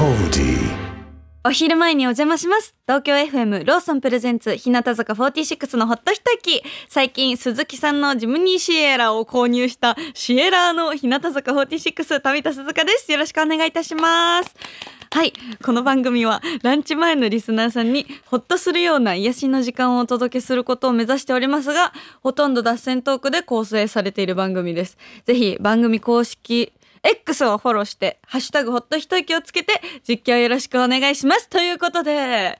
お昼前にお邪魔します。東京 FM ローソンプレゼンツ日向坂46のほっと一息。最近鈴木さんのジムニーシエラを購入したシエラーの日向坂46富田鈴香です。よろしくお願いいたします。はい、この番組はランチ前のリスナーさんにホッとするような癒しの時間をお届けすることを目指しておりますが、ほとんど脱線トークで構成されている番組です。ぜひ番組公式X をフォローしてハッシュタグほっと一息をつけて実況よろしくお願いしますということで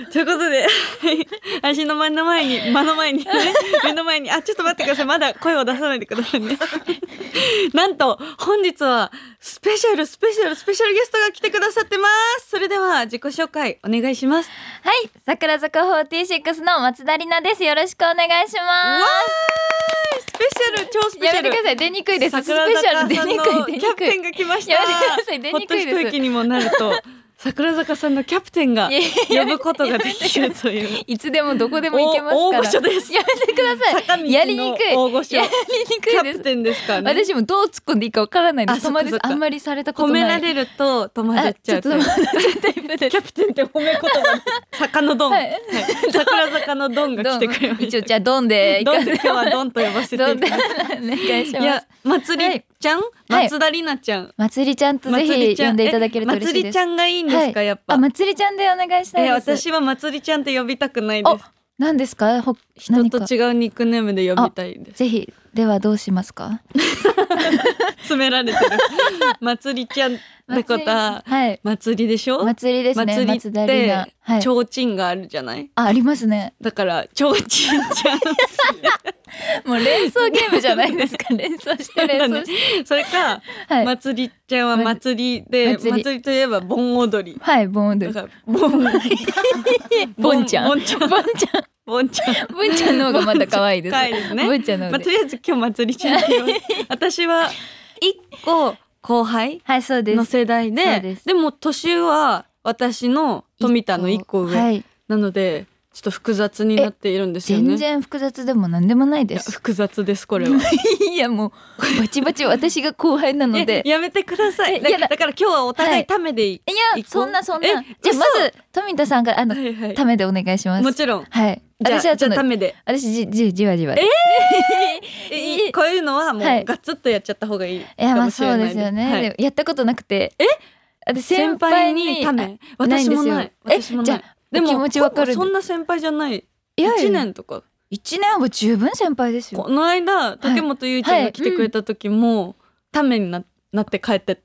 足の目の前に目の前にちょっと待ってください、まだ声を出さないでくださいねなんと本日はスペシャルゲストが来てくださってます。それでは自己紹介お願いします。 はい、桜坂46の松田里奈です。よろしくお願いします。 スペシャル、超スペシャル。 やめてください、出にくいです。 桜坂さんのキャプテンが来ました。 やめてください、出にくいです。 ほっと一息にもなると桜坂さんのキャプテンが呼ぶことができるといういつでもどこでも行けますから。 大御所です。 やめてください。 坂道のやりにくい。 大御所。 やりにくいです。 キャプテンですからね。 私もどう突っ込んでいいかわからないです。あんまりされたことない。 褒められると戸惑っちゃう。キャプテンって褒め言葉。坂のドン、はい桜坂のドンが来てくれました。 一応じゃあドンで今日はドンと呼ばせていただきます。 お願いします。 いや、まつりちゃん、松田里奈ちゃん、 まつりちゃんとぜひ呼んでいただけると嬉しいです。 まつりちゃんがいいんですか、やっぱ。 まつりちゃんでお願いしたいです。 私はまつりちゃんって呼びたくないです。 何ですか？ 人と違うニックネームで呼びたいです。 ぜひ。ではどうしますか？ 詰められてるまつりちゃんってことは、まつりでしょ。 まつりですね。 まつりってちょうちんがあるじゃない。 ありますね。 だからちょうちんちゃんもう連想ゲームじゃないですか。連想してそれか、まつりちゃんは祭りで、祭りといえば盆踊り。 はい、盆踊り。 だからボンちゃんの方がまた可愛いです。 可愛いですね。 ボンちゃんの方で。 とりあえず今日まつりちゃんって言われ私は一個後輩の世代で、でも年は私の富田の一個上なので、ちょっと複雑になっているんですよね。 全然複雑でも何でもないです。 複雑ですこれは。 いやもうバチバチ私が後輩なのでやめてください。だから今日はお互いためでいこう。 いやそんなじゃあまず富田さんがためでお願いします。 もちろん。 はい。 私はためで。 私じわじわ。 こういうのはもうガツッとやっちゃった方がいいかもしれないです。 そうですよね。やったことなくて。 先輩にため。私もない。 じゃでも気持ちわかる。 そんな先輩じゃない。1年とか。 1年は十分先輩ですよ。 この間竹本ゆいちゃんが来てくれた時もためになって帰ってった。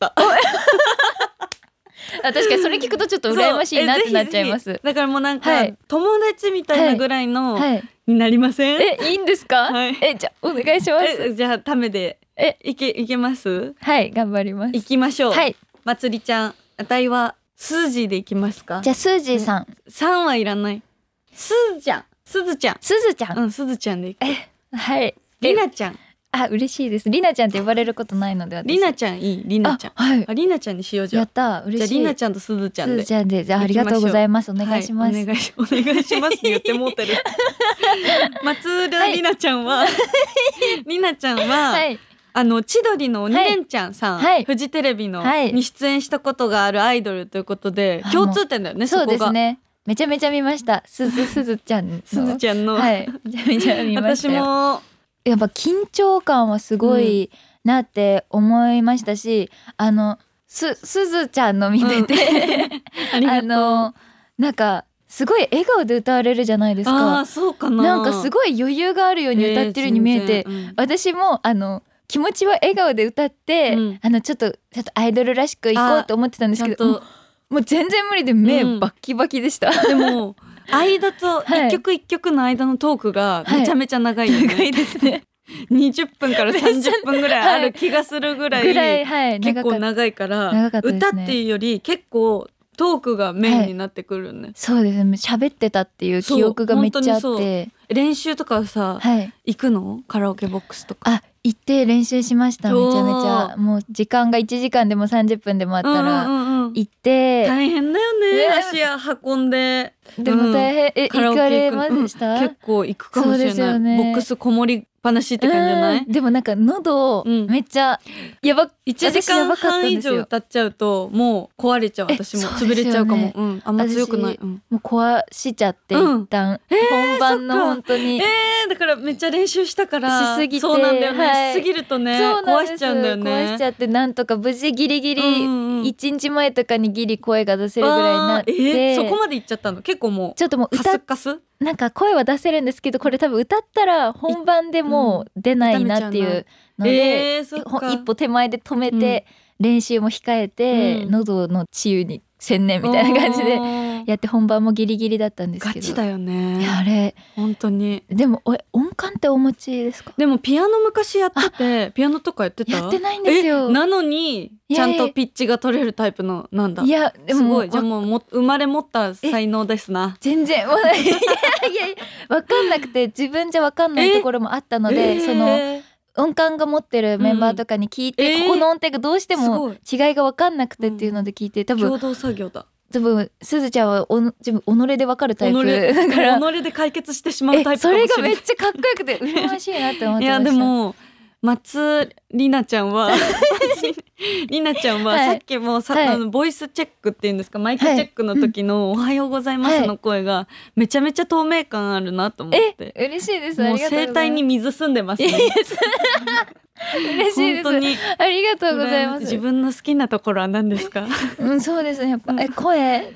確かにそれ聞くとちょっと羨ましいなってなっちゃいます。 だからもうなんか友達みたいなぐらいのになりません？ いいんですか？じゃあお願いします。 じゃあためでいけます？ はい、頑張ります。 行きましょう。 はい。 まつりちゃん、あたいはスージーでいきますか？ じゃあスージーさん。 3はいらない。すずちゃん。すずちゃんでいく。 はい。 りなちゃん。 嬉しいです。りなちゃんって呼ばれることないので私。 りなちゃんいい。りなちゃん。はい。りなちゃんにしようじゃん。 やった。嬉しい。 じゃありなちゃんとすずちゃんで。 じゃあありがとうございます。お願いします。 お願いしますって言ってもうてる。松田りなちゃんはりなちゃんは千鳥の鬼レンちゃんさん、フジテレビのに出演したことがあるアイドルということで共通点だよね。 そうですね。めちゃめちゃ見ました。すずちゃんの。はい。めちゃめちゃ見ましたよ。私もやっぱ緊張感はすごいなって思いましたし、すずちゃんの見ててなんかすごい笑顔で歌われるじゃないですか。 そうかな。 なんかすごい余裕があるように歌ってるように見えて、私も気持ちは笑顔で歌って、ちょっとアイドルらしくいこうと思ってたんですけど、もう全然無理で目バッキバキでした。 でも間と一曲一曲の間のトークがめちゃめちゃ長いよね。 長いですね。 20分から30分ぐらいある気がするぐらい結構長いから、歌っていうより結構トークがメインになってくるね。 そうですね。喋ってたっていう記憶がめっちゃあって。 練習とかさ、行くの？カラオケボックスとか。 行って練習しました。めちゃめちゃもう時間が1時間でも30分でもあったら行って。 大変だよね。足運んで。 でも大変、行かれました？ 結構行くかもしれない、ね、ボックスこもり話って感じじゃない？ でもなんか喉めっちゃやば、 1時間半以上歌っちゃうともう壊れちゃう。私も潰れちゃうかも、あんま強くない、 もう壊しちゃって一旦、本番の本当にだからめっちゃ練習したからしすぎて、 そうなんだよね、しすぎるとね壊しちゃうんだよね。 壊しちゃって、なんとか無事ギリギリ1日前とかにギリ声が出せるぐらいになって、 そこまでいっちゃったの？結構もうちょっともうカスカス、 なんか声は出せるんですけど、これ多分歌ったら本番でもう出ないなっていうので、一歩手前で止めて、練習も控えて、喉の治癒に専念みたいな感じでやって、本番もギリギリだったんですけど。 ガチだよね。 あれ本当に。 でも音感ってお持ちですか？ でもピアノ昔やってて、ピアノとかやってた？ やってないんですよ。 なのにちゃんとピッチが取れるタイプのなんだ。いやでもすごい、じゃあもう生まれ持った才能ですな。 全然いや分かんなくて、自分じゃ分かんないところもあったので、その音感が持ってるメンバーとかに聞いて、ここの音程がどうしても違いが分かんなくてっていうので聞いて、多分共同作業だ。 多分すずちゃんは自分己で分かるタイプだから、 己で解決してしまうタイプかもしれない。 それがめっちゃかっこよくて羨ましいなって思ってました。いやでも松里奈ちゃんは里奈ちゃんはさっきもボイスチェックっていうんですか、マイクチェックの時のおはようございますの声がめちゃめちゃ透明感あるなと思って、 嬉しいです。 もう声帯に水澄んでますね。 嬉しいです。本当にありがとうございます。 自分の好きなところは何ですか？ そうですね、やっぱ声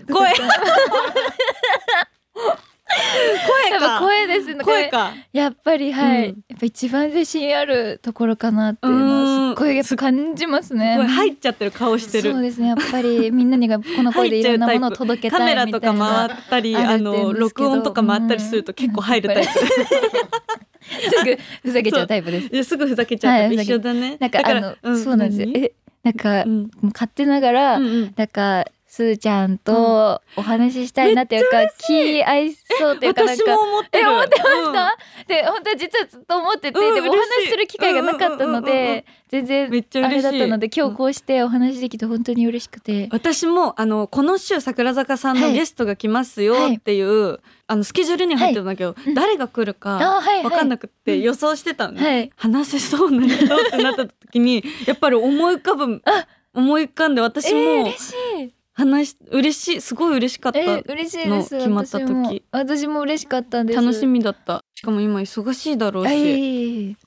声ですね。 声か。 やっぱりやっぱ一番自信あるところかなっていうのはすっごいやっぱ感じますね。 入っちゃってる顔してる。 そうですね、やっぱりみんなにこの声でいろんなものを届けたいみたいな。 カメラとか回ったり録音とか回ったりすると結構入るタイプ。 すぐふざけちゃうタイプです。 いやすぐふざけちゃうタイプ。一緒だね。 なんかそうなんですよ。なんか勝手ながらなんかすーちゃんとお話ししたいなっていうか、気合いそうっていうか、なんか私も思ってる。 思ってました、で本当は実はずっと思ってて、でもお話しする機会がなかったので、全然あれだったので、今日こうしてお話できて本当に嬉しくて、 私もこの週桜坂さんのゲストが来ますよっていう、スケジュールに入ってたんだけど、誰が来るか分かんなくて予想してたのね、話せそうな人ってなった時にやっぱり思い浮かんで、私も嬉しい、 嬉しい、すごい嬉しかったの、 嬉しいです。 決まった時私も嬉しかったんです。 楽しみだった。しかも今忙しいだろうし、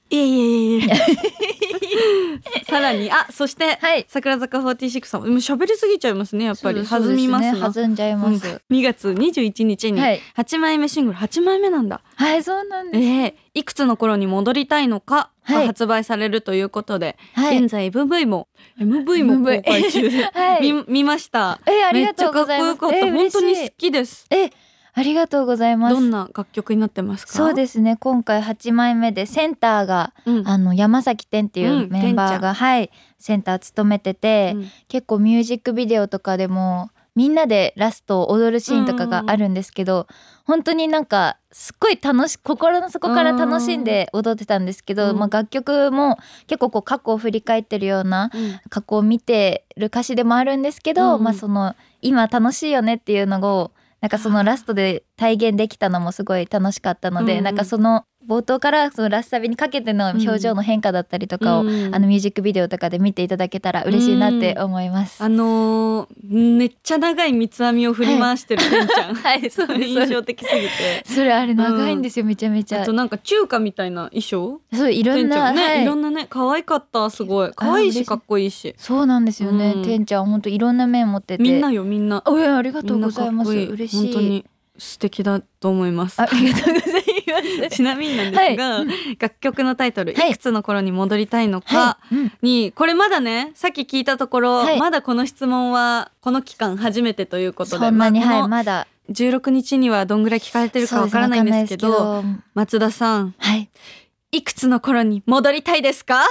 さらにそして、桜坂46さんも喋りすぎちゃいますね、やっぱり弾みますな。 弾んじゃいます。 2月21日に8枚目シングル、8枚目なんだ。 はい、そうなんです。 いくつの頃に戻りたいのかが発売されるということで、現在 MV も公開中で見ました。 ありがとうございます。 めっちゃかっこよかった。本当に好きです。 ありがとうございます。 どんな楽曲になってますか？ そうですね、今回8枚目でセンターが、山崎天っていうメンバーが、センター務めてて、結構ミュージックビデオとかでもみんなでラストを踊るシーンとかがあるんですけど、本当になんかすっごい心の底から楽しんで踊ってたんですけど、楽曲も結構過去を振り返ってるような、過去を見てる歌詞でもあるんですけど、その今楽しいよねっていうのをなんかそのラストで体現できたのもすごい楽しかったので、なんかその冒頭からそのラスサビにかけての表情の変化だったりとかを、ミュージックビデオとかで見ていただけたら嬉しいなって思います。 めっちゃ長い三つ編みを振り回してるてんちゃん、そう印象的すぎて、 それあれ長いんですよ、めちゃめちゃ。 あとなんか中華みたいな衣装、 そういろんな、 いろんなね、可愛かった。すごい可愛いしかっこいいし。 そうなんですよね、てんちゃん本当いろんな面持ってて、 みんなよ、みんな。 ありがとうございます。嬉しい。 本当に素敵だと思います。 ありがとうございます。 ちなみになんですが、楽曲のタイトル、いくつの頃に戻りたいのかに、これまだね、さっき聞いたところ、まだこの質問はこの期間初めてということで、 そんなにまだ 16日にはどんぐらい聞かれてるかわからないんですけど、松田さん、いくつの頃に戻りたいですか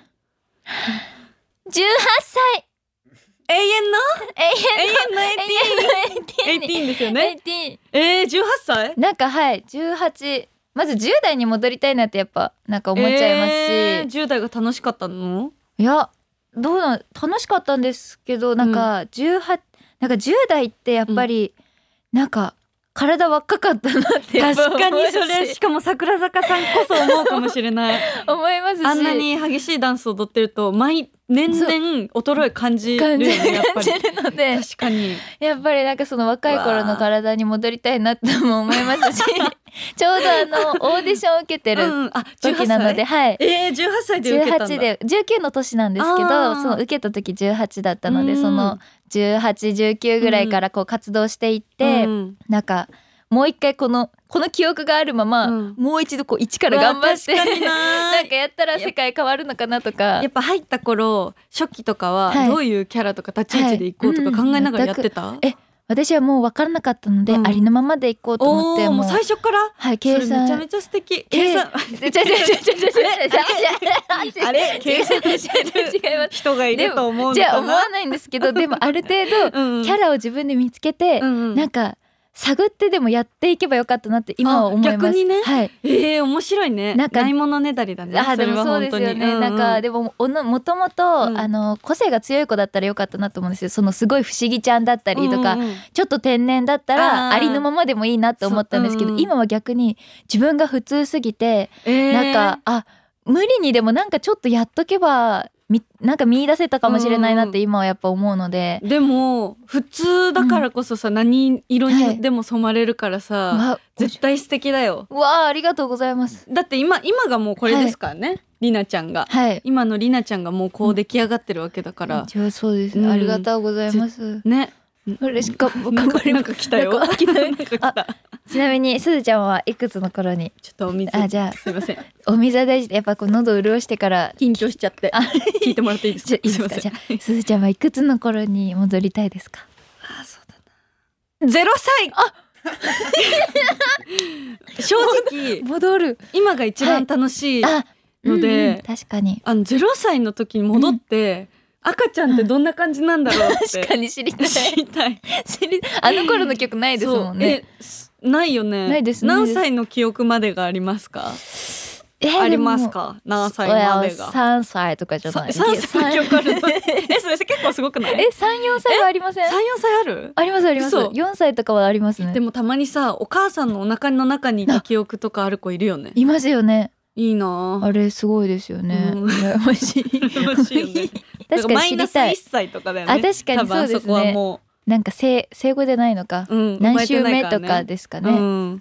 ？18歳。 永遠の18ですよね。18歳？ なんか18、まず10代に戻りたいなってやっぱなんか思っちゃいますし、 10代が楽しかったの？ いや、楽しかったんですけど、なんか10代ってやっぱりなんか体若かったなってやっぱ確かにそれしかも桜坂さんこそ思うかもしれない思いますし、 あんなに激しいダンスを踊ってると年々衰え感じるよねやっぱり感じるので、 確かにやっぱりなんかその若い頃の体に戻りたいなっても思いますしちょうどオーディションを受けてる時なので、はい、 18歳で受けたんだ。 18で19の年なんですけど、その受けた時18だったので、その18、19ぐらいからこう活動していって、なんかもう一回この記憶があるまま、もう一度こう一から頑張ってなんかやったら世界変わるのかなとか。 やっぱ入った頃初期とかはどういうキャラとか立ち位置でいこうとか考えながらやってた？ 私はもう分からなかったので、ありのままでいこうと思って、 もう最初から、 はい、計算めちゃめちゃ素敵。計算あれ計算人がいると思うのかな。 じゃあ思わないんですけど、でもある程度キャラを自分で見つけて、なんか探ってでもやっていけばよかったなって今は思います。 逆にね、 はい、 面白いね。ないものねだりだね。 でもそうですよね。なんかでももともと個性が強い子だったらよかったなと思うんですよ。そのすごい不思議ちゃんだったりとか、ちょっと天然だったらありのままでもいいなって思ったんですけど、今は逆に自分が普通すぎて、なんか無理にでもなんかちょっとやっとけばなんか見出せたかもしれないなって今はやっぱ思うので、 でも普通だからこそさ、何色にでも染まれるからさ、絶対素敵だよ。 わあ、ありがとうございます。 だって今がもうこれですからね、りなちゃんが、今のりなちゃんがもうこう出来上がってるわけだから、 そうですね、ありがとうございますね。嬉しかった。 なんか来たよ。 ちなみにすずちゃんはいくつの頃に？ ちょっとお水。じゃあすいません。 お水は大事で、やっぱこう喉を潤してから緊張しちゃって聞いてもらっていいですか？ すいません。じゃあすずちゃんはいくつの頃に戻りたいですか？ そうだな。0歳。正直戻る。 今が一番楽しいので、 確かに 0歳の時に戻って。赤ちゃんってどんな感じなんだろうって、 確かに知りたい。 あの頃の曲ないですもんね。 ないよね。 ないです。 何歳の記憶までがありますか？ありますか？何歳までが ？3歳とかじゃない。 3歳の記憶あるの？それ結構すごくない？ 3、4歳はありません？3、4 歳ある？ あります。4歳とかはありますね。 でもたまにさ、お母さんのお腹の中にいた記憶とかある子いるよね。 いますよね。 いいなあれすごいですよね。羨ましいよね。確かに知りたい。マイナス1歳とかだよね。確かにそうですね。なんか生後じゃないのか、何週目とかですかね。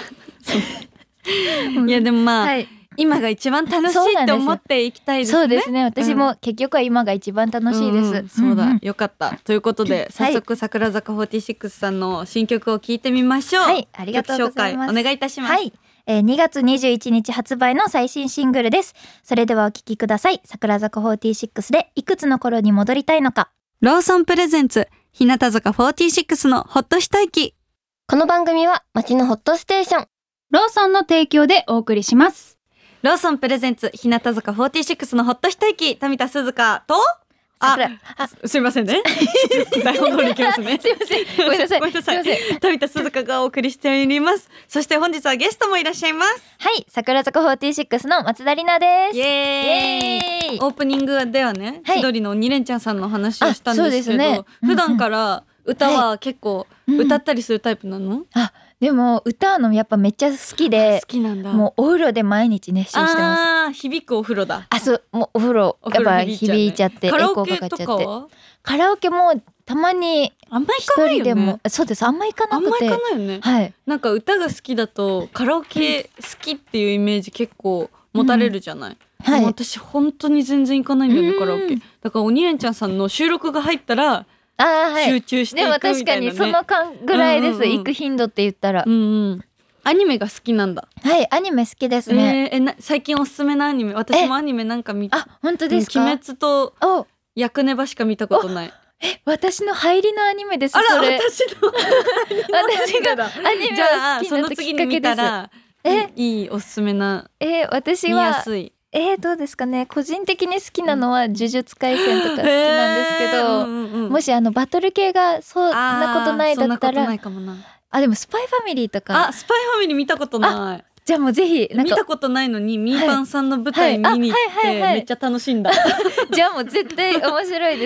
いやでもまあ、今が一番楽しいって思っていきたいですね。 そうですね。私も結局は今が一番楽しいです。 そうだ、よかった。ということで早速桜坂46さんの新曲を聞いてみましょう。 はい、ありがとうございます。 お願いいたします。 2月21日発売の最新シングルです。それではお聴きください。桜坂46でいくつの頃に戻りたいのか。 ローソンプレゼンツ日向坂46のほっと一息。 この番組は街のホットステーションローソンの提供でお送りします。 ローソンプレゼンツ日向坂46のほっと一息、富田鈴香とすいませんね。台本通りいきますね。 すいません。ごめんなさい。 富田鈴香がお送りしております。そして本日はゲストもいらっしゃいます。 はい、桜坂46の松田里奈です。 イエーイ。オープニングではね、千鳥の鬼レンチャンさんの話をしたんですけど、普段から歌は結構歌ったりするタイプなの？ でも歌うのやっぱめっちゃ好きで、 好きなんだ。 もうお風呂で毎日熱唱してます。 響くお風呂だ。 もうお風呂やっぱ響いちゃって、エコーかかっちゃって。カラオケもたまに一人でも、そうです、あんま行かなくて。 あんま行かないよね。はい。なんか歌が好きだとカラオケ好きっていうイメージ結構持たれるじゃない。でも私本当に全然行かないんだよね、カラオケ。だから鬼レンチャンさんの収録が入ったら集中していくみたいなね。 でも確かにその間ぐらいです、行く頻度って言ったら。 アニメが好きなんだ。 はい、アニメ好きですね。 最近おすすめのアニメ、私もアニメなんか見て。 本当ですか？ 鬼滅とヤクネバしか見たことない。 私の入りのアニメです。 あら、私がアニメが好きになったきっかけです。 その次に見たらいいおすすめな。 私は見やすい。どうですかね。個人的に好きなのは呪術廻戦とか好きなんですけど、もしバトル系がそんなことないだったら、でもスパイファミリーとか。 スパイファミリー見たことない。 じゃあもうぜひ見たことないのにミーパンさんの舞台見に行ってめっちゃ楽しんだ。 じゃあもう絶対面白いです。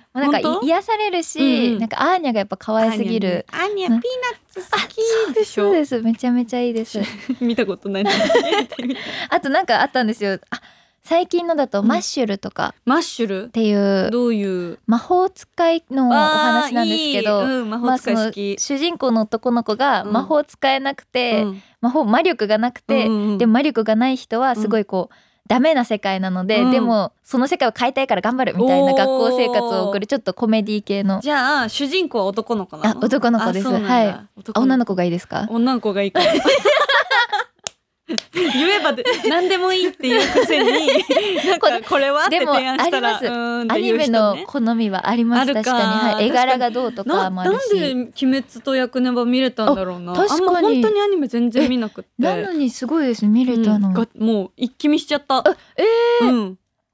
なんか癒されるし、なんかアーニャがやっぱ可愛すぎる。 アーニャピーナッツ好きでしょ。 そうです、めちゃめちゃいいです。 見たことない。 あとなんかあったんですよ。最近のだとマッシュルとか、 マッシュルっていうどういう魔法使いのお話なんですけど、 魔法使い好き。 主人公の男の子が魔法使えなくて、魔力がなくて、でも魔力がない人はすごいこう、ダメな世界なので、でもその世界を変えたいから頑張るみたいな学校生活を送るちょっとコメディ系の。 じゃあ主人公は男の子なの？ 男の子です。はい。女の子がいいですか？ 女の子がいいか。言えば何でもいいっていうくせになんかこれはって提案したら、 アニメの好みはあります。確かに、絵柄がどうとかもあるし。 なんで鬼滅とヤクネバ見れたんだろうな。 確かに。 あんま本当にアニメ全然見なくって。 なのにすごいですね、見れたの。 もう一気見しちゃった。ゲー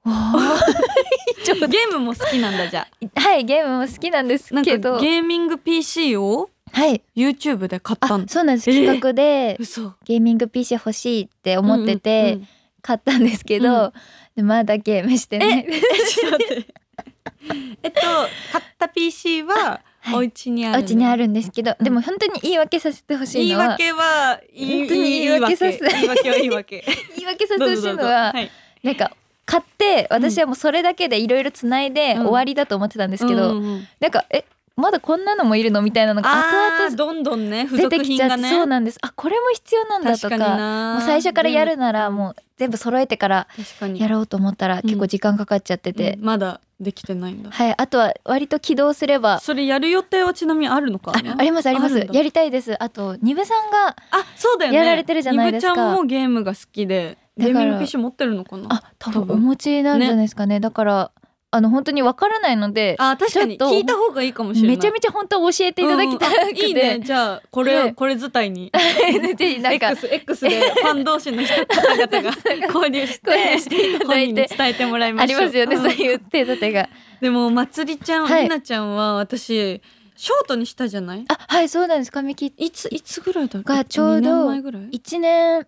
ムも好きなんだじゃあ。 はい、ゲームも好きなんですけど、 ゲーミング PC をYouTube で買ったんだ。 そうなんです。企画でゲーミング PC 欲しいって思ってて買ったんですけど、まだゲームしてない。 ちょっと待って。買った PC はお家にある。 お家にあるんですけど、でも本当に言い訳させてほしいのは、 言い訳させてほしいのは、なんか買って私はもうそれだけでいろいろつないで終わりだと思ってたんですけど、なんかまだこんなのもいるのみたいなのが後々 どんどんね付属品がね。 そうなんです。これも必要なんだとか、もう最初からやるならもう全部揃えてからやろうと思ったら結構時間かかっちゃってて、 まだできてないんだ。 はい。あとは割と起動すれば。 それやる予定はちなみにあるのかな？ ありますあります。やりたいです。あとニブさんがそうだよね、 やられてるじゃないですか。 ニブちゃんもゲームが好きでゲーミング PC 持ってるのかな？ 多分お持ちなんじゃないですかね。だから本当にわからないので、 確かに聞いた方がいいかもしれない。 めちゃめちゃ本当教えていただきたくて、 いいね。じゃあこれ伝いにぜひなんか X でファン同士の方々が交流していただいて伝えてもらいましょう。 ありますよね、そういう手立てが。 でもまつりちゃん、ひなちゃんは私ショートにしたじゃない？ はい、そうなんです。髪切っていつぐらいだがちょうど1年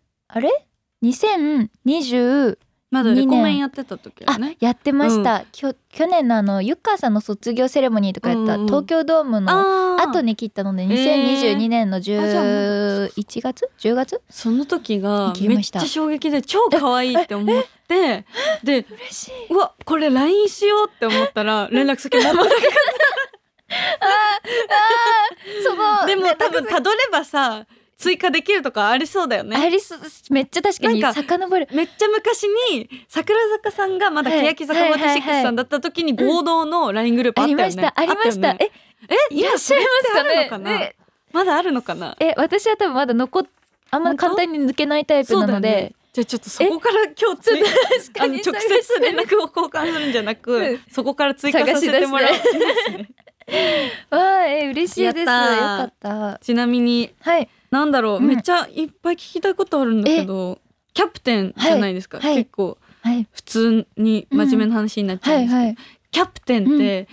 2020 まだレコメンやってた時はね。 やってました。去年のゆっかーさんの卒業セレモニーとかやった東京ドームの後に切ったので、2022年の11月10月その時がめっちゃ衝撃で超可愛いって思ってで嬉しい。 うわこれ LINE しようって思ったら連絡先持ってなかった。でも多分たどればさ追加できるとかありそうだよね。 ありそう。めっちゃ確かに遡る。 めっちゃ昔に桜坂さんがまだ欅坂46さんだった時に合同の LINE グループあったよね。 ありました。いらっしゃいますかね。 まだあるのかな。 私は多分まだあんま簡単に抜けないタイプなので、 じゃあちょっとそこから今日直接連絡を交換するんじゃなく、そこから追加させてもらいますね。 嬉しいです。よかった。 ちなみになんだろう、めっちゃいっぱい聞きたいことあるんだけど、キャプテンじゃないですか。結構普通に真面目な話になっちゃうんですけど、キャプテンって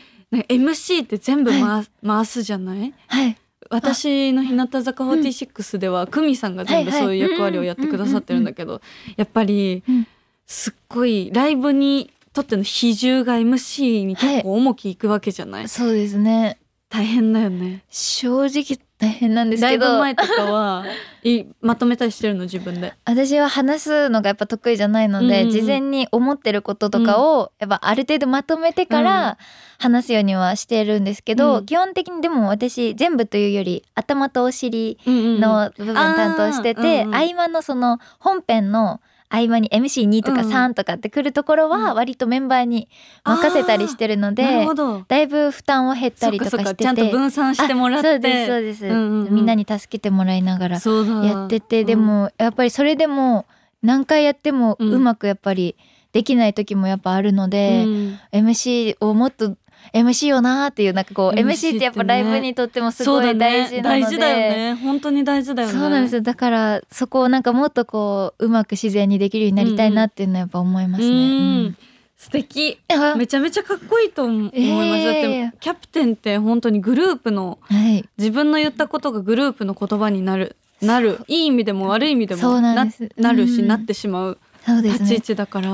MC って全部回すじゃない？私の日向坂46では久美さんが全部そういう役割をやってくださってるんだけど、やっぱりすっごいライブにとっての比重が MC に結構重きいくわけじゃない？ そうですね。 大変だよね。 正直大変なんですけど、 ライブ前とかはまとめたりしてるの自分で？ 私は話すのがやっぱ得意じゃないので、事前に思ってることとかをやっぱある程度まとめてから話すようにはしてるんですけど、基本的にでも私全部というより頭とお尻の部分担当してて、合間のその本編の合間に MC2 とか3とかってくるところは割とメンバーに任せたりしてるので、だいぶ負担を減ったりとかしてて、 ちゃんと分散してもらって。 そうです、みんなに助けてもらいながらやってて、でもやっぱりそれでも何回やってもうまくやっぱりできない時もやっぱあるので、MC をもっとMC よなーっていう、なんかこう MC ってやっぱライブにとってもすごい大事なので、 大事だよね。本当に大事だよね。 そうなんですよ。だからそこをなんかもっとこううまく自然にできるようになりたいなっていうのはやっぱ思いますね。 素敵。めちゃめちゃかっこいいと思います。だってキャプテンって本当にグループの、自分の言ったことがグループの言葉になるいい意味でも悪い意味でもなるし、なってしまう立ち位置だから、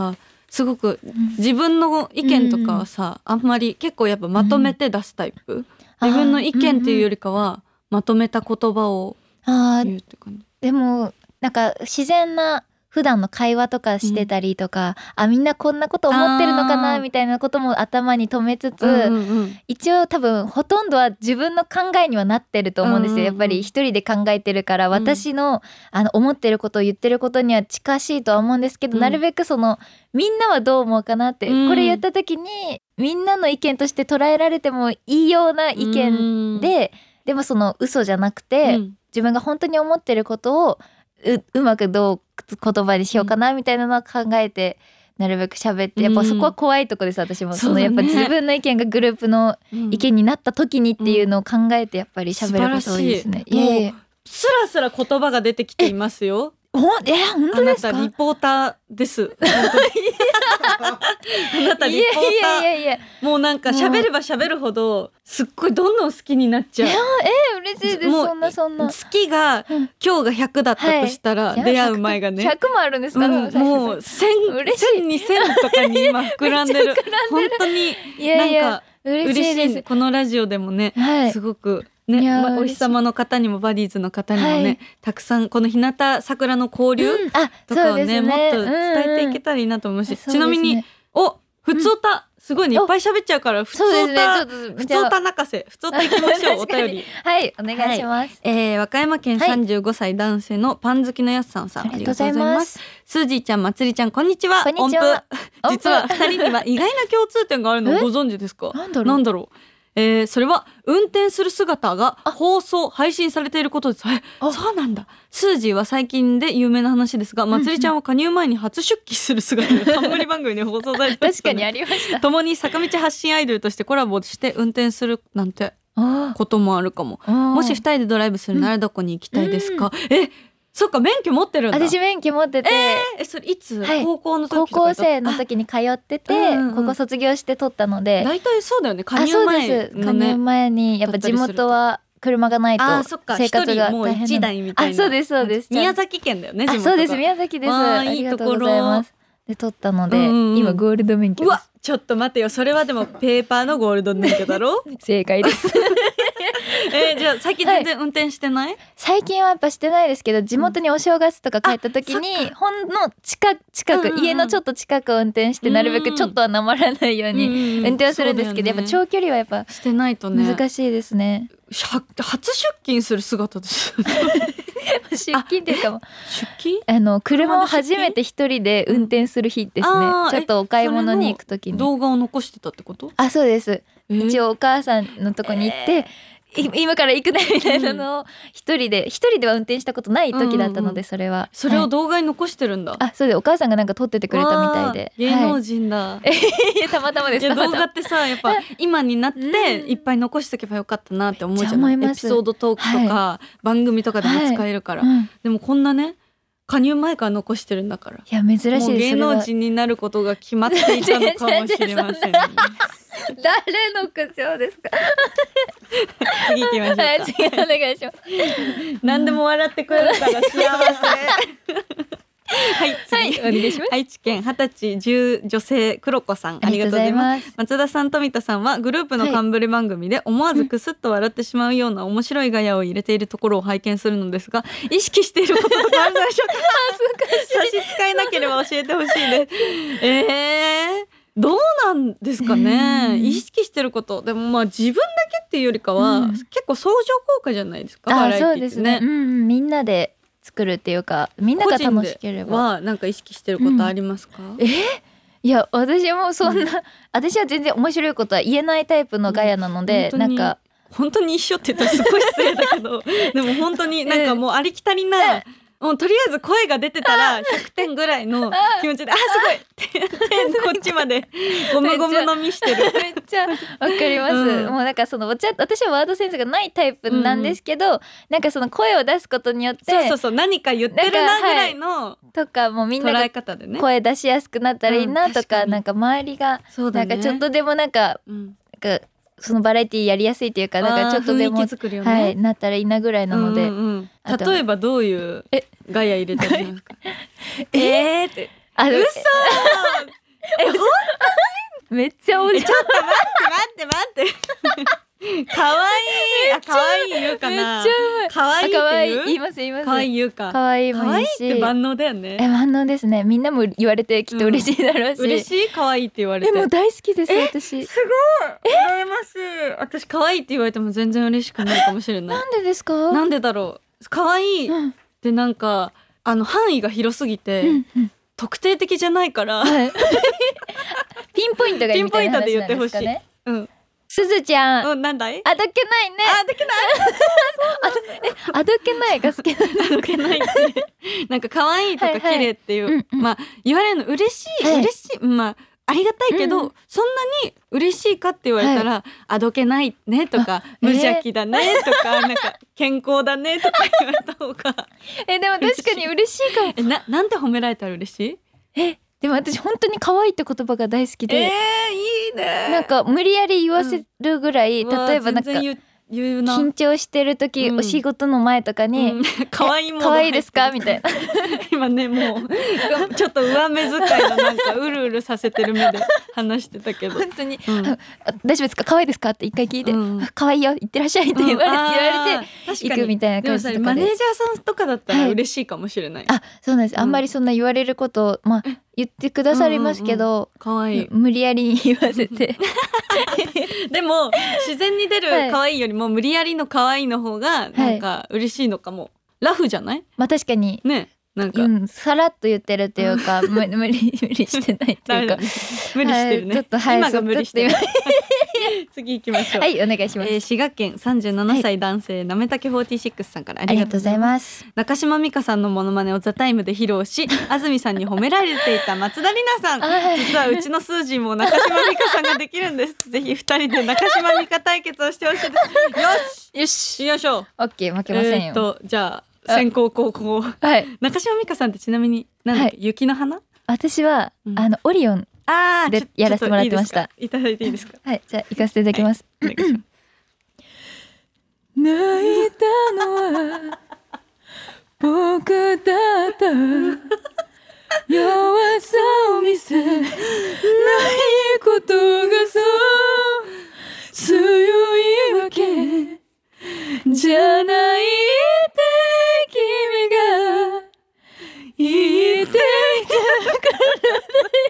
すごく自分の意見とかはさ、あんまり結構やっぱまとめて出すタイプ、自分の意見っていうよりかはまとめた言葉を言うって感じ。 でもなんか自然な普段の会話とかしてたりとか、みんなこんなこと思ってるのかなみたいなことも頭に留めつつ、一応多分ほとんどは自分の考えにはなってると思うんですよ、やっぱり一人で考えてるから、私の、思ってることを言ってることには近しいとは思うんですけど、なるべくそのみんなはどう思うかなって、これ言った時にみんなの意見として捉えられてもいいような意見で、でもその嘘じゃなくて、自分が本当に思ってることをうまくどう言葉にしようかなみたいなのは考えて、なるべく喋って、やっぱそこは怖いとこです、私も。そのやっぱ自分の意見がグループの意見になった時にっていうのを考えてやっぱり喋ること多いですね。 もうスラスラ言葉が出てきていますよ。 本当ですか？ あなたリポーターです。あなたリポーター。もうなんか喋れば喋るほどすっごいどんどん好きになっちゃう。 嬉しいです。そんな好きが、今日が100だったとしたら、出会う前がね 100もあるんですか？ もう1000、2000とかに今膨らんでる。本当になんか嬉しい。このラジオでもね、すごくね、お日様の方にもバディーズの方にもね、たくさんこの日向桜の交流とかをね、もっと伝えていけたらいいなと思うし、ちなみにふつおたすごいね、いっぱい喋っちゃうから、ふつおた泣かせ、ふつおた行きましょう。お便りはいお願いします。 和歌山県35歳男性のパン好きのやすさんさん、ありがとうございます。スージーちゃん、まつりちゃん、こんにちは。 こんにちは。 実は2人には意外な共通点があるのをご存知ですか？なんだろう。それは運転する姿が配信されていることです。そうなんだ。スージーは最近で有名な話ですが、まつりちゃんは加入前に初出勤する姿が冠番組で放送されてました、ね、 確かにありました。 共に坂道発信アイドルとしてコラボして運転するなんてこともあるかも。もし2人でドライブするならどこに行きたいですか？そっか、免許持ってるんだ。 私免許持ってて、 それいつ、高校の時とか？ 高校生の時に通ってて、ここ卒業して取ったので。 大体そうだよね、加入前のね。 そうです、加入前にやっぱ地元は車がないと生活が大変。 1台みたいな。 そうです。 宮崎県だよね、地元が。 そうです、宮崎です。ありがとうございます。で取ったので、今ゴールド免許です。 うわ、ちょっと待てよ、それはでもペーパーのゴールド免許だろ？ 正解です。 じゃあ最近全然運転してない？ 最近はやっぱしてないですけど、地元にお正月とか帰った時に、ほんの近く、家のちょっと近くを運転して、なるべくちょっとはなまらないように運転をするんですけど、やっぱ長距離はやっぱしてないとね、 難しいですね。 初出勤する姿です。 出勤っていうか、 出勤？ 車を初めて一人で運転する日ですね。ちょっとお買い物に行く時に動画を残してたってこと？ そうです。一応お母さんのとこに行って、今から行くねみたいなのを一人では運転したことない時だったので、それを動画に残してるんだ。 そうで、お母さんがなんか撮っててくれたみたいで。 芸能人だ。 たまたまです。 動画ってさ、やっぱ今になっていっぱい残しとけばよかったなって思うじゃない。エピソードトークとか番組とかでも使えるから。でもこんなね、加入前から残してるんだから。 いや珍しいです。もう芸能人になることが決まっていたのかもしれません。 誰の口調ですか？ 次行きましょうか。 次お願いします。 何でも笑ってくれるから幸せ。はい、 お願いします。 愛知県20歳女性黒子さん、ありがとうございます。松田さん、富田さんはグループの冠番組で思わずクスッと笑ってしまうような面白いガヤを入れているところを拝見するのですが、意識していることとかあるでしょうか？差し支えなければ教えてほしいです。どうなんですかね。意識してること、でも自分だけっていうよりかは、結構相乗効果じゃないですか。バラエティってね。 みんなで作るっていうか、みんなが楽しければ。 はなんか意識してることありますか？ いや、私もそんな、私は全然面白いことは言えないタイプのガヤなので、なんか本当に一緒って言ったらすごい失礼だけど、でも本当になんかもうありきたりな。もうとりあえず声が出てたら100点ぐらいの気持ちで、すごいってこっちまでゴムゴム飲みしてる。 めっちゃわかります。もうなんか私はワードセンスがないタイプなんですけど、なんかその声を出すことによって、 そう何か言ってるなぐらいのとか、もうみんなが声出しやすくなったらいいなとか、なんか周りがなんかちょっとでもなんかそのバラエティやりやすいというか、なんかちょっとでも、なったらいいなぐらいなので。 例えばどういうガヤ入れたりますか？って嘘めっちゃおじゃん。 ちょっと待ってかわいい。かわいい言うかな。 めっちゃうまい。 かわいいって言う。 言います。 かわいい言うか。 かわいいもいいし。 かわいいって万能だよね。 万能ですね。みんなも言われてきっと嬉しいだろうし。 嬉しい。かわいいって言われて。 もう大好きです私。 すごい。羨ましい。私かわいいって言われても全然嬉しくないかもしれない。 なんでですか？ なんでだろう。かわいいってなんか範囲が広すぎて。特定的じゃないから、 ピンポイントがいいみたいな話なんですかね。すずちゃん、 なんだい？ あどけないね。 あどけない。 あどけないが好きなの。 あどけないってなんか可愛いとか綺麗っていうまあ言われるの嬉しいまあありがたいけど、そんなに嬉しいかって言われたら、あどけないねとか、無邪気だねとか、なんか健康だねとか言われた方がでも確かに嬉しいかも。 なんて褒められたら嬉しい？ でも私本当に可愛いって言葉が大好きで、 いいね。 なんか無理やり言わせるぐらい、例えばなんか緊張してる時、お仕事の前とかに可愛いですかみたいな今ねもうちょっと上目遣いのなんかうるうるさせてる目で話してたけど本当に、大丈夫ですか可愛いですかって一回聞いて、可愛いよ言ってらっしゃいって言われて行くみたいな感じとかで、 マネージャーさんとかだったら嬉しいかもしれない。 そうなんです。あんまりそんな言われることを言ってくださりますけど、 可愛い無理やり言わせてでも自然に出る可愛いよりも無理やりの可愛いの方がなんか嬉しいのかも。ラフじゃない？ 確かにね、なんかさらっと言ってるっていうか無理してないっていうか無理してるね。 ちょっと今が無理してる。次行きましょう。 はい、お願いします。 滋賀県37歳男性、なめたけ46さんからありがとうございます。中島美嘉さんのモノマネをザタイムで披露し、安住さんに褒められていた松田里奈さん。実はうちのスージーも中島美嘉さんができるんです。ぜひ2人で中島美嘉対決をしてほしいです。よしよいしょ。 オッケー、負けませんよ。 じゃあ先攻後攻。中島美嘉さんってちなみに雪の花？私はオリオンでやらせてもらってました。 いただいていいですか？ はい、じゃあ行かせていただきます。泣いたのは僕だった弱さを見せないことがそう強いわけじゃないって君が言っていたから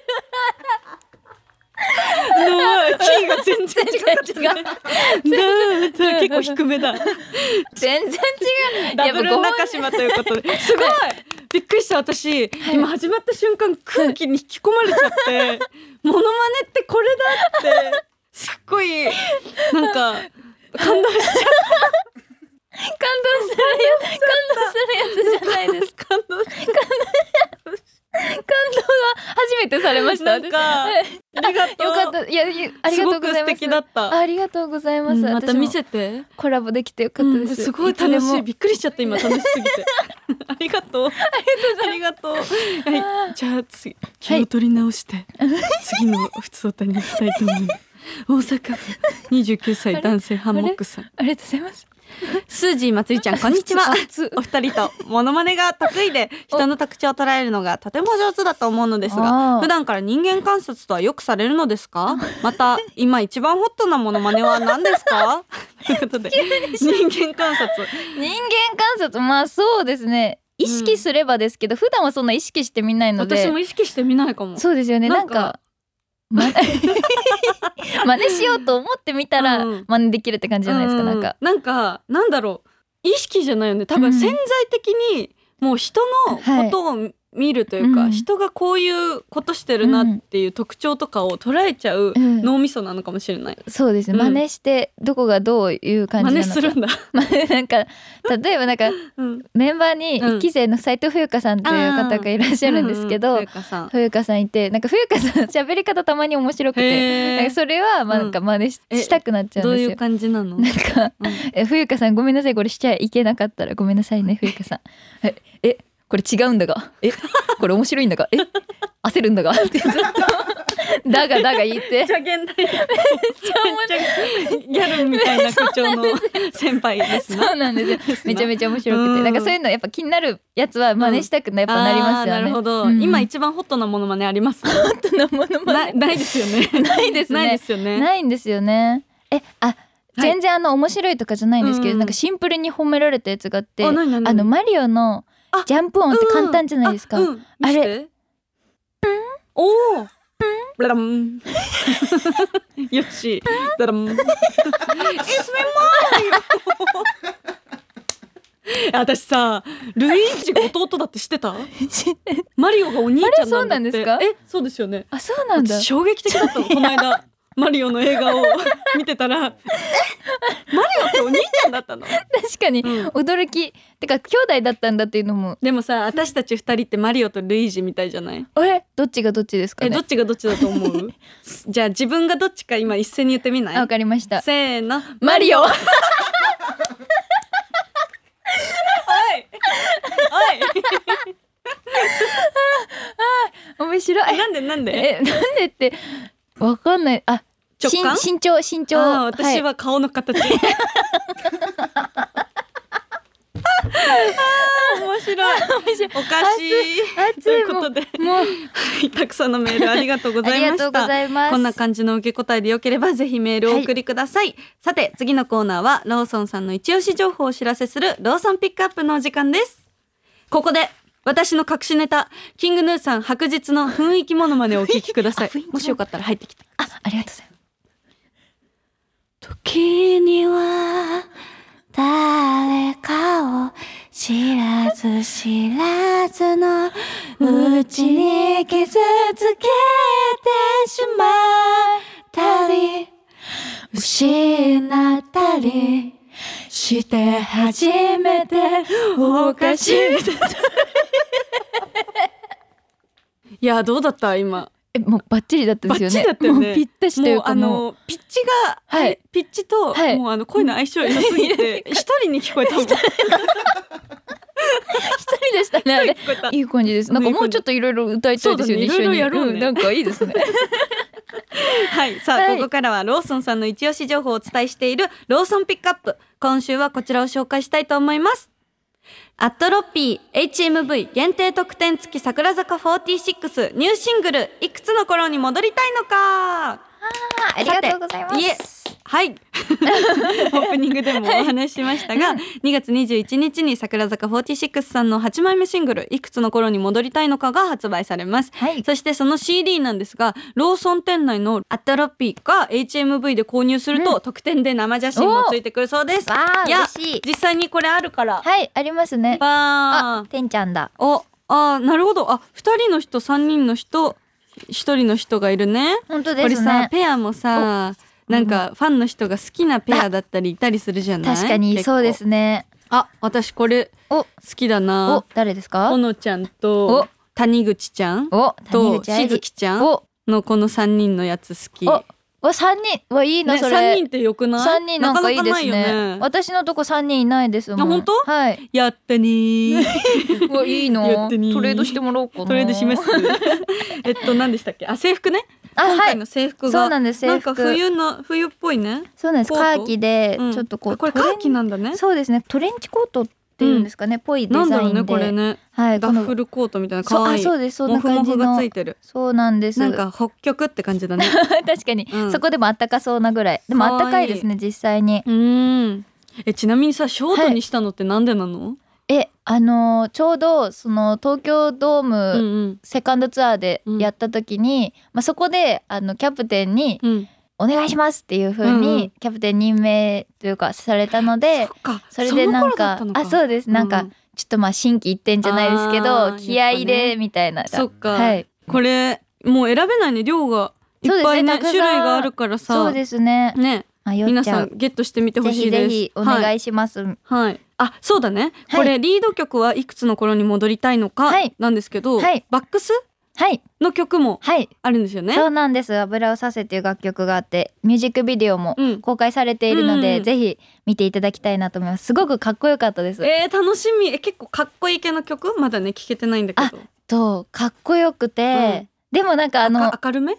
キーが全然違う。結構低めだ。 全然違う。 ダブル中島ということですごいびっくりした。私今始まった瞬間空気に引き込まれちゃってモノマネってこれだってすっごいなんか感動しちゃった。 感動するやつじゃないです。感動は初めてされました。 なんかありがとう。 よかった。いやありがとうございます。すごく素敵だった。 ありがとうございます。 また見せて。 コラボできてよかったです。 すごい楽しい。びっくりしちゃった今楽しすぎて。ありがとう。ありがとう。はい。じゃあ次気を取り直して次のふつおたに行きたいと思います。大阪府29歳男性ハンモックさん。 ありがとうございます。 スージーまつりちゃんこんにちは。お二人とモノマネが得意で人の特徴を捉えるのがとても上手だと思うのですが、普段から人間観察とはよくされるのですか？また今一番ホットなモノマネは何ですか？ということで人間観察そうですね、意識すればですけど、普段はそんな意識してみないので。 私も意識してみないかも。 そうですよね。なんか真似しようと思ってみたら真似できるって感じじゃないですか。 なんかなんだろう、意識じゃないよね多分。潜在的にもう人のことを見るというか、人がこういうことしてるなっていう特徴とかを捉えちゃう脳みそなのかもしれない。 そうですね、真似してどこがどういう感じなのか真似するんだ。 なんか例えばなんか、メンバーに1期生の斉藤冬香さんっていう方がいらっしゃるんですけど、冬香さんいて、なんか冬香さん喋り方たまに面白くて、なんかそれはなんか真似したくなっちゃうんですよ。 どういう感じなの？ なんか、冬香さんごめんなさい、これしちゃいけなかったらごめんなさいね冬香さん。これ違うんだが、これ面白いんだが、焦るんだがってずっとだが言ってめっちゃ現代ギャルみたいな口調の先輩ですね。 そうなんですよ。めちゃめちゃ面白くて、なんかそういうのやっぱ気になるやつは真似したくなやっぱなりますよね。 なるほど、今一番ホットなモノマネあります？ホットなモノマネないですよね。 ないですね。 ないですよね。 ないんですよね。全然面白いとかじゃないんですけど、なんかシンプルに褒められたやつがあって、マリオのジャンプ音って簡単じゃないですか。あれおおブランよしブランIt's me Mario 私さルイージが弟だって知ってた？マリオがお兄ちゃんなんだって。そうなんですか？そうですよね。 あ、そうなんだ。 衝撃的だったのこの間マリオの映画を見てたらマリオってお兄ちゃんだったの。 確かに驚き、てか兄弟だったんだっていうのも。 でもさ、私たち2人ってマリオとルイージみたいじゃない？ どっちがどっちですかね。 どっちがどっちだと思う？じゃあ自分がどっちか今一斉に言ってみない？ わかりました。 せーの、 マリオ。面白い。 なんでってわかんない。直感？身長。 私は顔の形。面白い。おかしい。ということで、たくさんのメールありがとうございました。こんな感じの受け答えでよければぜひメールをお送りください。さて次のコーナーはローソンさんの一押し情報をお知らせするローソンピックアップのお時間です。ここで私の隠しネタキングヌーさん白日の雰囲気モノマネをお聞きください。もしよかったら入ってきて。 ありがとうございます。 時には誰かを知らず知らずのうちに傷つけてしまったり失ったりして初めておかしい。 いやどうだった今？ もうバッチリだったですよね。 バッチリだったよね。 もうぴったしというかもうピッチが、ピッチと、もう声の相性良すぎて一人に聞こえたもん。一人でしたねあれ。いい感じです。なんかもうちょっといろいろ歌いたいですよね。 いろいろやろうね。 なんかいいですね。 はい、さあ、ここからはローソンさんの一押し情報をお伝えしているローソンピックアップ。今週はこちらを紹介したいと思います。アットロッピー HMV 限定特典付き桜坂46ニューシングルいくつの頃に戻りたいのか。 ありがとうございます。 はい。オープニングでもお話ししましたが2月21日に桜坂46さんの8枚目シングルいくつの頃に戻りたいのかが発売されます、そしてその CD なんですがローソン店内のアットロッピーか HMV で購入すると、特典で生写真もついてくるそうです。 いや嬉しい。 実際にこれあるから。 はいありますね。てんちゃんだ。 なるほど。2人の人3人の人1人の人がいるね。 本当ですね。 これさペアもさなんかファンの人が好きなペアだったりいたりするじゃない？ 確かにそうですね。 私これ好きだな。 誰ですか？ ほのちゃんと谷口ちゃんとしずきちゃんのこの3人のやつ好き。 3人はいいな、それ。 3人ってよくない？ 3人なんかいいですね。私のとこ3人いないですもん。 本当？ はい。 やったねー。 いいの。トレードしてもらおうかな。 トレードします。何でしたっけ？制服ね。今回の制服がそうなんです。 なんか冬っぽいね。 そうなんです。カーキでちょっとこれカーキなんだね。 そうですね。トレンチコートっていうんですかね。ぽいデザインで。 なんだろうねこれね。ダッフルコートみたいな可愛い。 そうです。そんな感じの。 モフモフがついてる。 そうなんです。 なんか北極って感じだね。 確かにそこでもあったかそうなぐらい。でもあったかいですね実際に。 ちなみにさショートにしたのってなんでなの？ ちょうどその東京ドームセカンドツアーでやった時に、そこでキャプテンにお願いしますっていう風にキャプテン任命というかされたので、それでなんかそうです、なんかちょっと心機一転じゃないですけど気合い入れみたいな。 そっか、これもう選べないね、量がいっぱいね、種類があるからさ。 そうですね。 皆さんゲットしてみてほしいです。 ぜひぜひお願いします。 そうだね、これリード曲はいくつの頃に戻りたいのかなんですけど、バックスの曲もあるんですよね。 そうなんです。油をさせっていう楽曲があってミュージックビデオも公開されているので、ぜひ見ていただきたいなと思います。すごくかっこよかったです。 楽しみ。結構かっこいい系の曲まだね聞けてないんだけど、 かっこよくて、でもなんか明るめ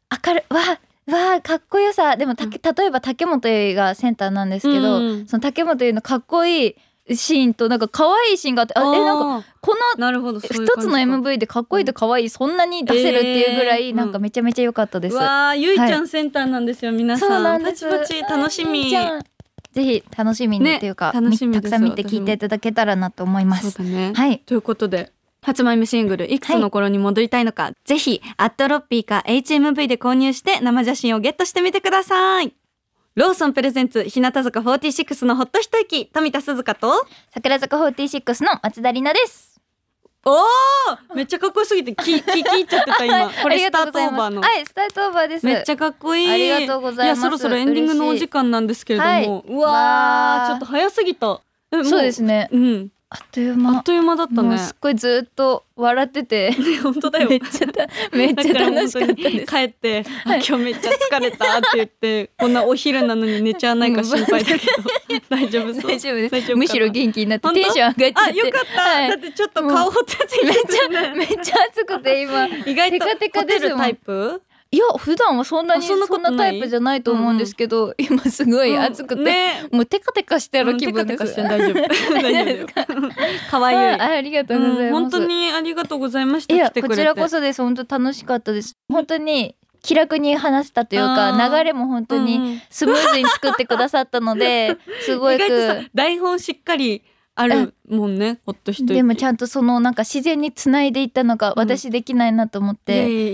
明るいわあかっこよさでも例えば竹本結衣がセンターなんですけど、その竹本結衣のかっこいいシーンとなんか可愛いシーンがあってなんかこの一つの MV でかっこいいと可愛いそんなに出せるっていうぐらいなんかめちゃめちゃ良かったです。 わーゆいちゃんセンターなんですよ、皆さん。 そうなんです。 パチパチ楽しみ。 ぜひ楽しみにっていうか、たくさん見て聞いていただけたらなと思います。 そうだね。はい。ということで初マイムシングルいくつの頃に戻りたいのか、ぜひアットロッピーか HMV で購入して生写真をゲットしてみてください。ローソンプレゼンツ日向坂46のほっと一息、富田鈴香と櫻坂46の松田里奈です。 おーめっちゃかっこよすぎて聞いちゃってた今。これスタートオーバーの。 はい、スタートオーバーです。 めっちゃかっこいい。 ありがとうございます。 いやそろそろエンディングのお時間なんですけれども、はい、うわーちょっと早すぎた。 そうですね。うん。あっという間だったね。 すっごいずっと笑ってて、 本当だよ。 めっちゃ楽しかったです。 帰って、今日めっちゃ疲れたって言ってこんなお昼なのに寝ちゃわないか心配だけど大丈夫そう。 大丈夫です。むしろ元気になってテンション上がっちゃって。 あ、よかった、だってちょっと顔ほっててめっちゃ暑くて今意外とテカテカですタイプ。 いや普段はそんなタイプじゃないと思うんですけど、今すごい暑くて、もうテカテカしてる気分です。 大丈夫可愛い。 ありがとうございます。 本当にありがとうございました。 いやこちらこそです。本当楽しかったです。本当に気楽に話せたというか、流れも本当にスムーズに作ってくださったので、すごい台本しっかりあるもんね、ほっと一息。 でもちゃんとそのなんか自然につないでいったのが私できないなと思って、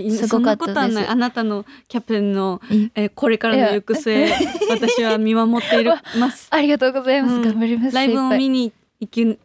すごかったです。 そんなことはない。あなたのキャプテンのこれからの行く末私は見守っています。 ありがとうございます。頑張ります。 ライブを見に一級ね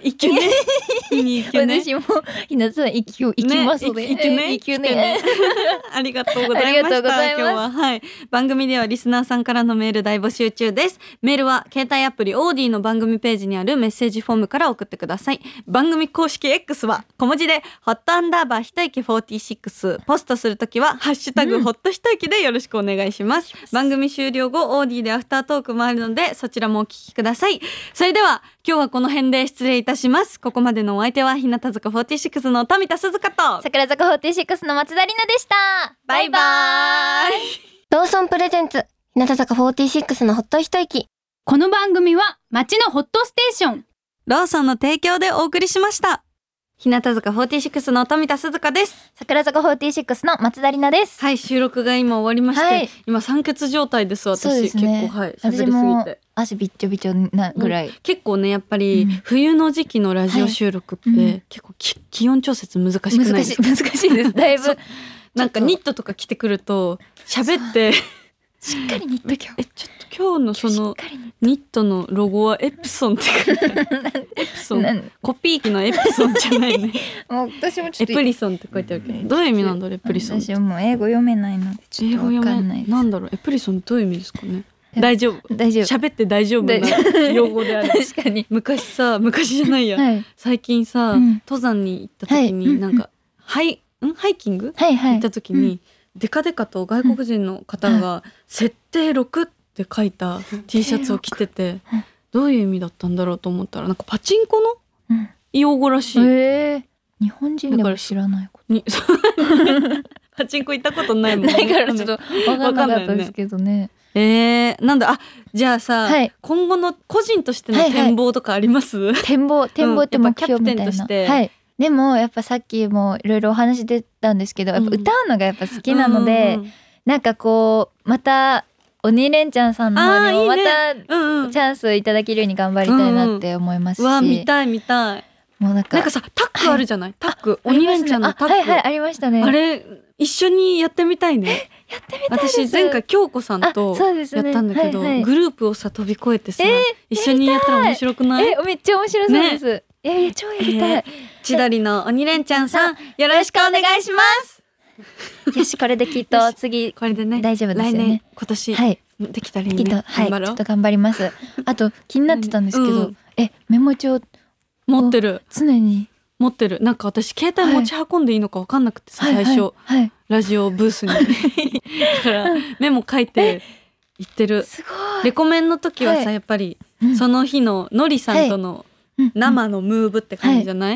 私もひなたさん一級行きますので、一級ねありがとうございました。今日ははい番組ではリスナーさんからのメール大募集中です。メールは携帯アプリオーディの番組ページにあるメッセージフォームから送ってください。番組公式 X は小文字でホットアンダーバーひといき46、ポストするときはハッシュタグホットひといきでよろしくお願いします。番組終了後オーディでアフタートークもあるのでそちらもお聞きください。それでは今日はこの辺で失礼いたします。ここまでのお相手は日向坂46の富田鈴香と櫻坂46の松田里奈でした。 バイバーイ。 ローソンプレゼンツ日向坂46のほっと一息。 この番組は街のホットステーションローソンの提供でお送りしました。日向坂46の富田鈴香です。 櫻坂46の松田里奈です。 はい、収録が今終わりまして、今酸欠状態です。私結構喋りすぎて足びっちょびちょなぐらい、 結構ねやっぱり冬の時期のラジオ収録って結構気温調節難しくないですか？ 難しいです。だいぶなんかニットとか着てくると喋ってしっかりニット今日ちょっと今日のそのニットのロゴはエプソンって書いてある。エプソンコピー機のエプソンじゃないね。 もう私もちょっとエプリソンって書いてあるけど、どういう意味なんだろうエプリソン。 私はもう英語読めないのでちょっと分かんないです。 なんだろうエプリソンどういう意味ですかね。大丈夫喋って大丈夫な用語である。 確かに昔じゃないや、最近さ、登山に行った時になんかハイキング行った時にデカデカと外国人の方が設定6って書いた T シャツを着てて、どういう意味だったんだろうと思ったらなんかパチンコの用語らしい。 日本人でも知らないことパチンコ行ったことないもんね。 ないからちょっと分かんなかったですけどね。 なんだじゃあさ、今後の個人としての展望とかあります？ 展望って目標みたいな。でもやっぱさっきもいろいろお話出たんですけど、やっぱ歌うのがやっぱ好きなので、なんかこうまた鬼レンチャンさんの方にもまたチャンスをいただけるように頑張りたいなって思いますし、 見たいもうなんかさタッグあるじゃない、タッグ鬼レンチャンのタッグありましたね。 あれ一緒にやってみたいね。 やってみたいです。 私前回京子さんとやったんだけど、グループをさ飛び越えてさ、一緒にやったら面白くない？ めっちゃ面白そうです。超やりたい。 千鳥の鬼レンチャンさんよろしくお願いします。 よしこれできっと次これでね大丈夫ですよね。来年今年できたらいいね。 ちょっと頑張ります。あと気になってたんですけど、メモ帳持ってる。 常に持ってる。なんか私携帯持ち運んでいいのか分かんなくてさ、最初ラジオブースにだからメモ書いて行ってる。 すごい。 レコメンの時はさ、やっぱりその日ののりさんとの生のムーブって感じじゃない？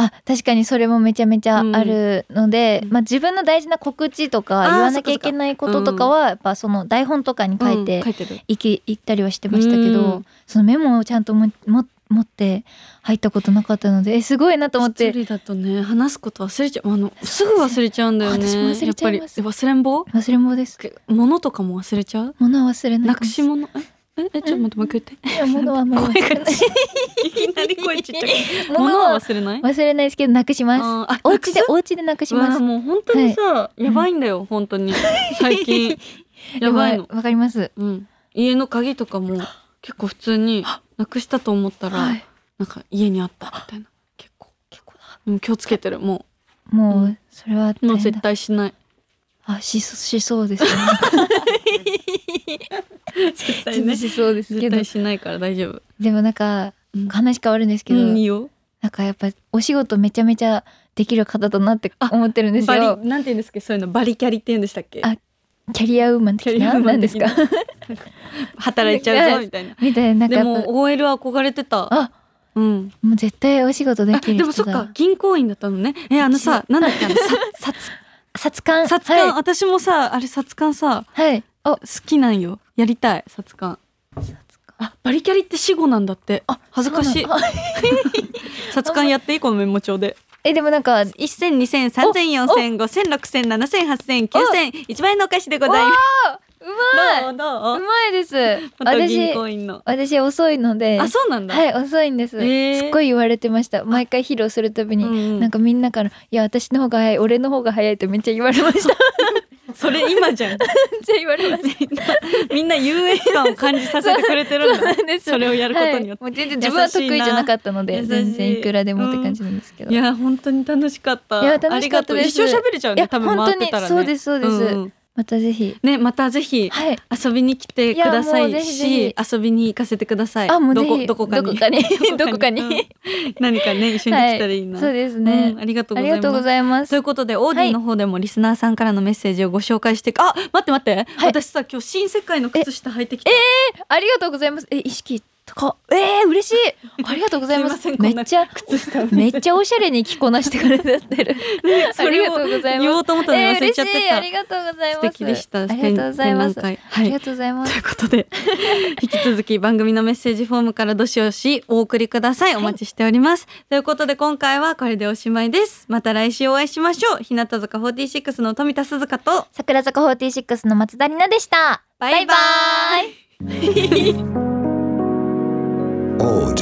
確かにそれもめちゃめちゃあるので、自分の大事な告知とか言わなきゃいけないこととかはやっぱその台本とかに書いて行ったりはしてましたけど、そのメモをちゃんと持って入ったことなかったので、すごいなと思って。 一人だとね話すこと忘れちゃう、すぐ忘れちゃうんだよね。 私も忘れちゃいます。 やっぱり忘れん坊です。物とかも忘れちゃう。 物は忘れない。 なくし物。ちょっと待ってもう一回言って。 いや、物はあんまり忘れない。 いきなり声ちっちゃい。物は忘れない？ 忘れないですけどなくします。お家でなくします。 もう本当にさ、やばいんだよ本当に最近。やばいの。 わかります。 家の鍵とかも結構普通になくしたと思ったら、なんか家にあったみたいな。結構だ。気をつけてる。もうそれはもう絶対しない。 しそうですね。 絶対ね、 しそうですけど絶対しないから大丈夫。 でもなんか話変わるんですけど、いいよ。なんかやっぱお仕事めちゃめちゃできる方だなって思ってるんですよ。 なんて言うんですか、そういうのバリキャリって言うんでしたっけ？ キャリアウーマン的な、なんですか？ 働いちゃうぞみたいな。 なんかでも OL 憧れてた。 もう絶対お仕事できる人だ。 でもそっか、銀行員だったのね。さ、なんだっけ、 札管。 私もさ、あれ札管さ、好きなんよ。やりたい、札管。バリキャリって死語なんだって。恥ずかしい。札管やっていい？このメモ帳で。 でもなんか 1000、2000、3000、4000、5000、6000、7000、8000、9000、1万円のお菓子でございます。 うまいです。私遅いので。 そうなんだ。 遅いんです。すっごい言われてました。毎回披露するたびに、なんかみんなから、いや私の方が早い、俺の方が早いってめっちゃ言われました。 それ今じゃん。 じゃ言われました。 みんな優越感を感じさせてくれてるんだ。それをやることによって。 もう全然自分は得意じゃなかったので、全然いくらでもって感じなんですけど。 いや本当に楽しかった。 いや楽しかったです。 一生喋れちゃうね。多分回ってたらね。 そうですそうです。またぜひ遊びに来てくださいし、遊びに行かせてください。どこかに何かね一緒に来たらいいな。 そうですね。 ありがとうございます。ということでオーディの方でもリスナーさんからのメッセージをご紹介して、待って、私さ今日新世界の靴下履いてきた。 ありがとうございます。意識嬉しい。ありがとうございます。めっちゃおしゃれに着こなしてくれてる。ありがとうございます。 言おうと思ったのに忘れちゃってた。 ありがとうございます。 素敵でした。 ありがとうございます。ありがとうございます。 ということで引き続き番組のメッセージフォームからどしどしお送りください。お待ちしております。ということで今回はこれでおしまいです。また来週お会いしましょう。日向坂46の富田鈴香と桜坂46の松田里奈でした。バイバイ。 Old